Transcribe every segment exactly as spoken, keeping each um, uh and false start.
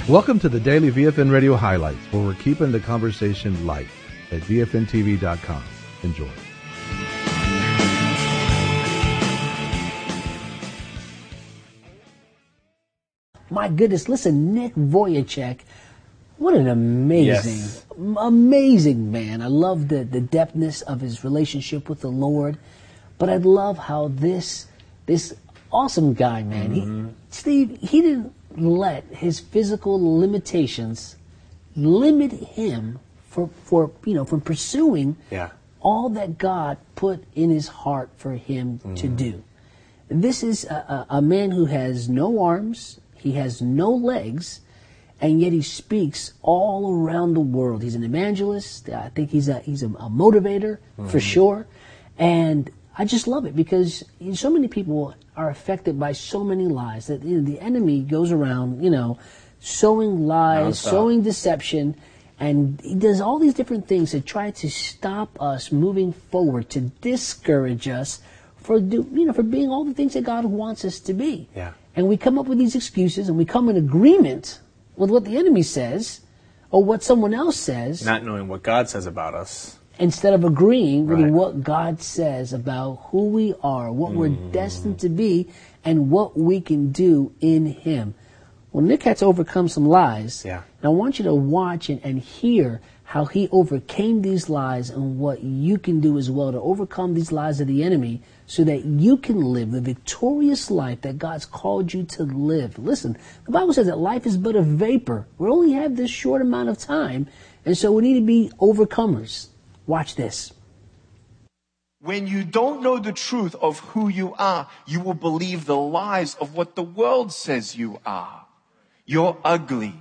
Welcome to the Daily V F N Radio Highlights, where we're keeping the conversation light at V F N T V dot com. Enjoy. My goodness, listen, Nick Vujicic, what an amazing, Yes. amazing man. I love the, the depthness of his relationship with the Lord, but I love how this this awesome guy, man, Mm-hmm. he, Steve, he didn't let his physical limitations limit him for, for you know, from pursuing Yeah. all that God put in his heart for him Mm-hmm. to do. This is a, a, a man who has no arms, he has no legs, and yet he speaks all around the world. He's an evangelist. I think he's a he's a, a motivator for sure. And I just love it because so many people are affected by so many lies that you know, the enemy goes around, you know, sowing lies, Nonstop. sowing deception, and he does all these different things to try to stop us moving forward, to discourage us for do, you know for being all the things that God wants us to be. Yeah. And we come up with these excuses, and we come in agreement with what the enemy says or what someone else says, Not knowing what God says about us. instead of agreeing with Right. what God says about who we are, what we're destined to be, and what we can do in Him. Well, Nick had to overcome some lies. Yeah. And I want you to watch and, and hear how he overcame these lies and what you can do as well to overcome these lies of the enemy so that you can live the victorious life that God's called you to live. Listen, the Bible says that life is but a vapor. We only have this short amount of time, and so we need to be overcomers. Watch this. When you don't know the truth of who you are, you will believe the lies of what the world says you are. You're ugly.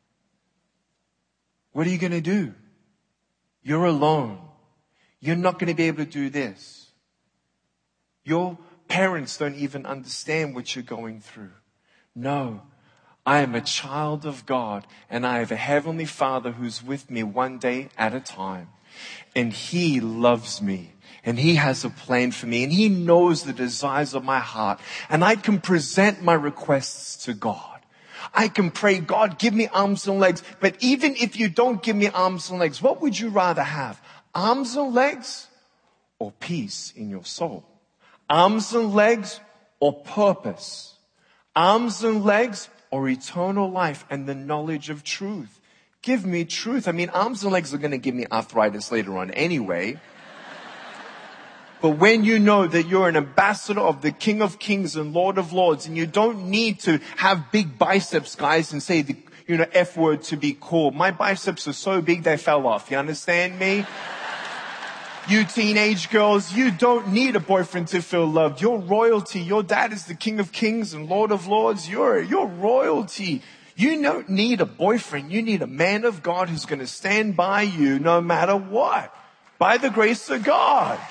What are you going to do? You're alone. You're not going to be able to do this. Your parents don't even understand what you're going through. No, I am a child of God, and I have a heavenly Father who's with me one day at a time. And He loves me, and He has a plan for me, and He knows the desires of my heart. And I can present my requests to God. I can pray, God, give me arms and legs. But even if you don't give me arms and legs, what would you rather have? Arms and legs or peace in your soul? Arms and legs or purpose? Arms and legs or eternal life and the knowledge of truth? Give me truth. I mean, arms and legs are going to give me arthritis later on anyway. But when you know that you're an ambassador of the King of Kings and Lord of Lords, and you don't need to have big biceps, guys, and say the, you know, F word to be cool. My biceps are so big they fell off. You understand me? You teenage girls, you don't need a boyfriend to feel loved. You're royalty. Your dad is the King of Kings and Lord of Lords. You're, you're royalty. You don't need a boyfriend. You need a man of God who's going to stand by you no matter what. By the grace of God.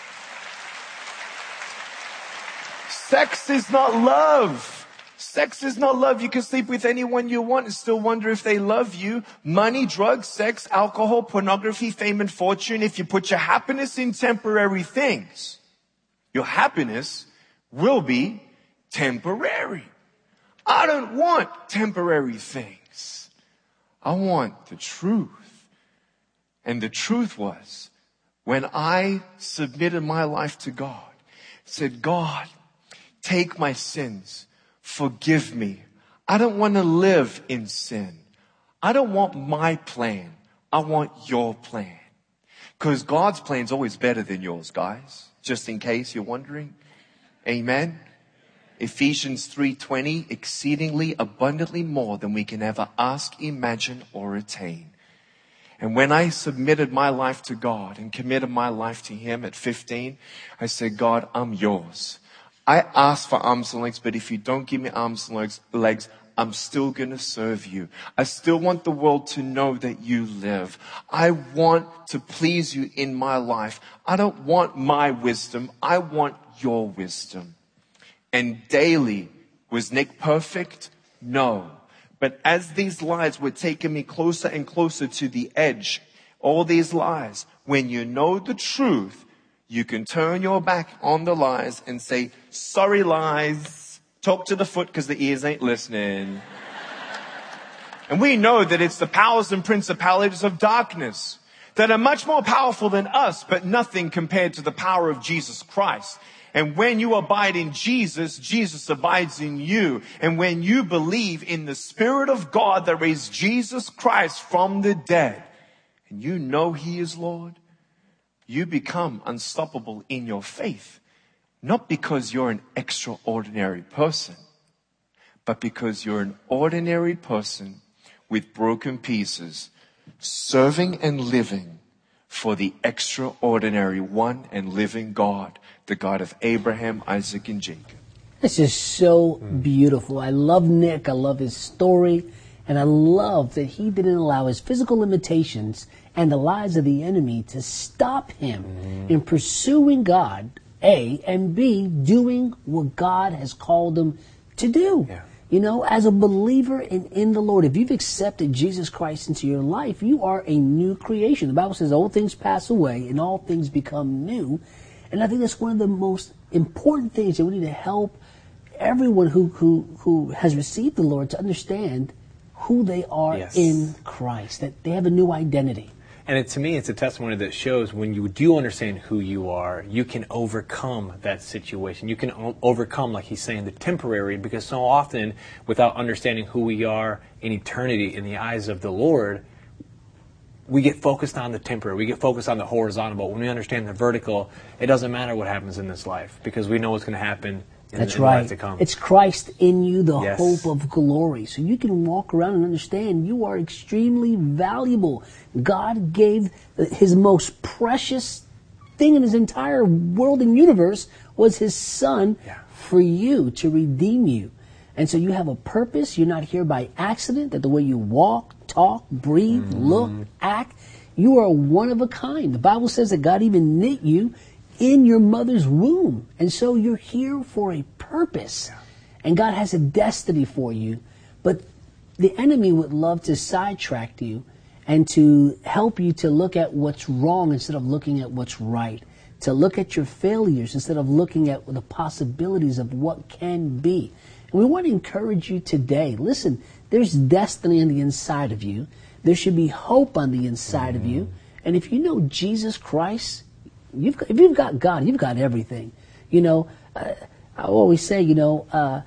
Sex is not love. Sex is not love. You can sleep with anyone you want and still wonder if they love you. Money, drugs, sex, alcohol, pornography, fame and fortune. If you put your happiness in temporary things, your happiness will be temporary. I don't want temporary things. I want the truth. And the truth was, when I submitted my life to God, said, God, take my sins. Forgive me. I don't want to live in sin. I don't want my plan. I want your plan. Because God's plan is always better than yours, guys. Just in case you're wondering. Amen. Ephesians three twenty, exceedingly abundantly more than we can ever ask, imagine, or attain. And when I submitted my life to God and committed my life to Him at fifteen, I said, God, I'm yours. I asked for arms and legs, but if you don't give me arms and legs, legs, I'm still going to serve you. I still want the world to know that you live. I want to please you in my life. I don't want my wisdom. I want your wisdom. And daily, was Nick perfect? No. But as these lies were taking me closer and closer to the edge, all these lies, when you know the truth, you can turn your back on the lies and say, sorry lies, talk to the foot because the ears ain't listening. And we know that it's the powers and principalities of darkness that are much more powerful than us, but nothing compared to the power of Jesus Christ. And when you abide in Jesus, Jesus abides in you. And when you believe in the Spirit of God that raised Jesus Christ from the dead, and you know He is Lord, you become unstoppable in your faith. Not because you're an extraordinary person, but because you're an ordinary person with broken pieces, serving and living for the extraordinary one and living God, the God of Abraham, Isaac, and Jacob. This is so beautiful. I love Nick. I love his story. And I love that he didn't allow his physical limitations and the lies of the enemy to stop him mm. in pursuing God, A, and B, doing what God has called him to do. Yeah. You know, as a believer in, in the Lord, if you've accepted Jesus Christ into your life, you are a new creation. The Bible says old things pass away and all things become new. And I think that's one of the most important things that we need to help everyone who, who, who has received the Lord to understand who they are yes. in Christ, that they have a new identity. And it, to me, it's a testimony that shows when you do understand who you are, you can overcome that situation. You can o- overcome, like he's saying, the temporary, because so often, without understanding who we are in eternity in the eyes of the Lord, we get focused on the temporary. We get focused on the horizontal. But when we understand the vertical, it doesn't matter what happens in this life, because we know what's going to happen in, That's in right. the life to come. It's Christ in you, the yes. hope of glory. So you can walk around and understand you are extremely valuable. God gave His most precious thing in His entire world and universe was His Son yeah. for you, to redeem you. And so you have a purpose. You're not here by accident, that the way you walk, talk, breathe, mm. look, act, you are one of a kind. The Bible says that God even knit you in your mother's womb. And so you're here for a purpose. Yeah. And God has a destiny for you. But the enemy would love to sidetrack you and to help you to look at what's wrong instead of looking at what's right. To look at your failures instead of looking at the possibilities of what can be. And we want to encourage you today. Listen, there's destiny on the inside of you. There should be hope on the inside mm-hmm. of you. And if you know Jesus Christ, You've got, if you've got God, you've got everything. You know, uh, I always say, you know, uh,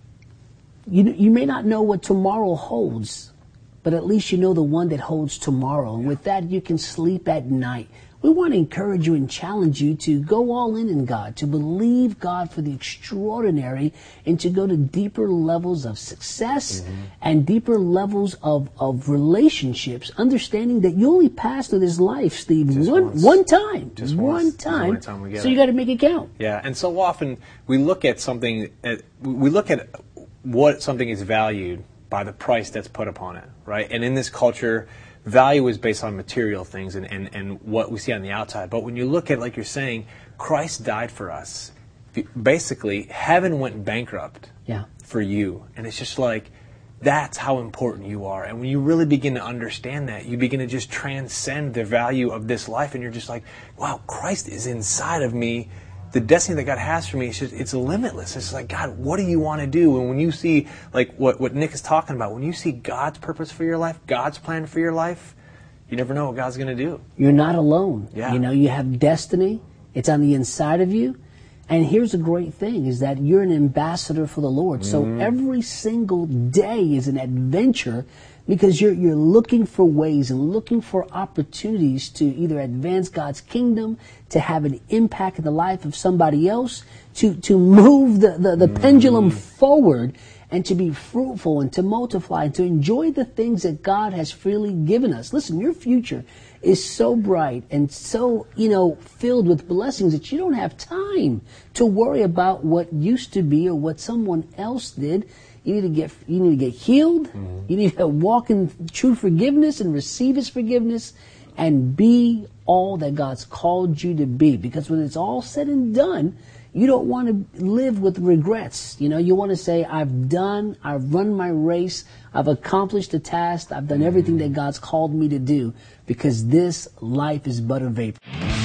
you you may not know what tomorrow holds, but at least you know the one that holds tomorrow. And with that, you can sleep at night. We want to encourage you and challenge you to go all in in God, to believe God for the extraordinary, and to go to deeper levels of success mm-hmm. and deeper levels of, of relationships, understanding that you only pass through this life, Steve, Just one once. one time. Just one once. time. Just one time we get so it. You got to make it count. Yeah, and so often we look at something, at, we look at what something is valued by the price that's put upon it, right? And in this culture, value is based on material things and, and, and what we see on the outside. But when you look at, like you're saying, Christ died for us. Basically, heaven went bankrupt yeah. for you. And it's just like, that's how important you are. And when you really begin to understand that, you begin to just transcend the value of this life. And you're just like, wow, Christ is inside of me. The destiny that God has for me, it's, just, it's limitless. It's like, God, what do you want to do? And when you see, like what, what Nick is talking about, when you see God's purpose for your life, God's plan for your life, you never know what God's going to do. You're not alone. Yeah. You know, you have destiny. It's on the inside of you. And here's a great thing, is that you're an ambassador for the Lord. Mm-hmm. So every single day is an adventure, because you're you're looking for ways and looking for opportunities to either advance God's kingdom, to have an impact in the life of somebody else, to, to move the, the, the mm. pendulum forward, and to be fruitful and to multiply and to enjoy the things that God has freely given us. Listen, your future is so bright and so, you know, filled with blessings that you don't have time to worry about what used to be or what someone else did. You need to get you need to get healed. Mm-hmm. You need to walk in true forgiveness and receive His forgiveness and be all that God's called you to be. Because when it's all said and done, you don't want to live with regrets. You know, you want to say, I've done, I've run my race, I've accomplished the task, I've done everything that God's called me to do, because this life is but a vapor.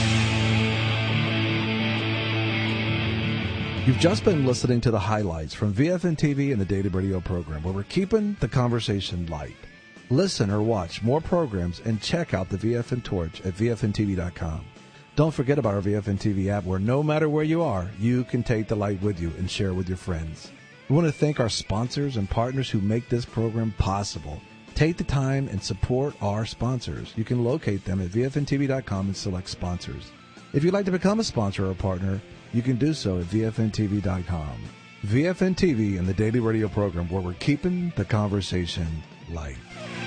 You've just been listening to the highlights from V F N T V and the Daily Radio program, where we're keeping the conversation light. Listen or watch more programs and check out the V F N Torch at V F N T V dot com. Don't forget about our V F N T V app where no matter where you are, you can take the light with you and share with your friends. We want to thank our sponsors and partners who make this program possible. Take the time and support our sponsors. You can locate them at V F N T V dot com and select sponsors. If you'd like to become a sponsor or a partner, you can do so at V F N T V dot com. V F N T V and the daily radio program where we're keeping the conversation light.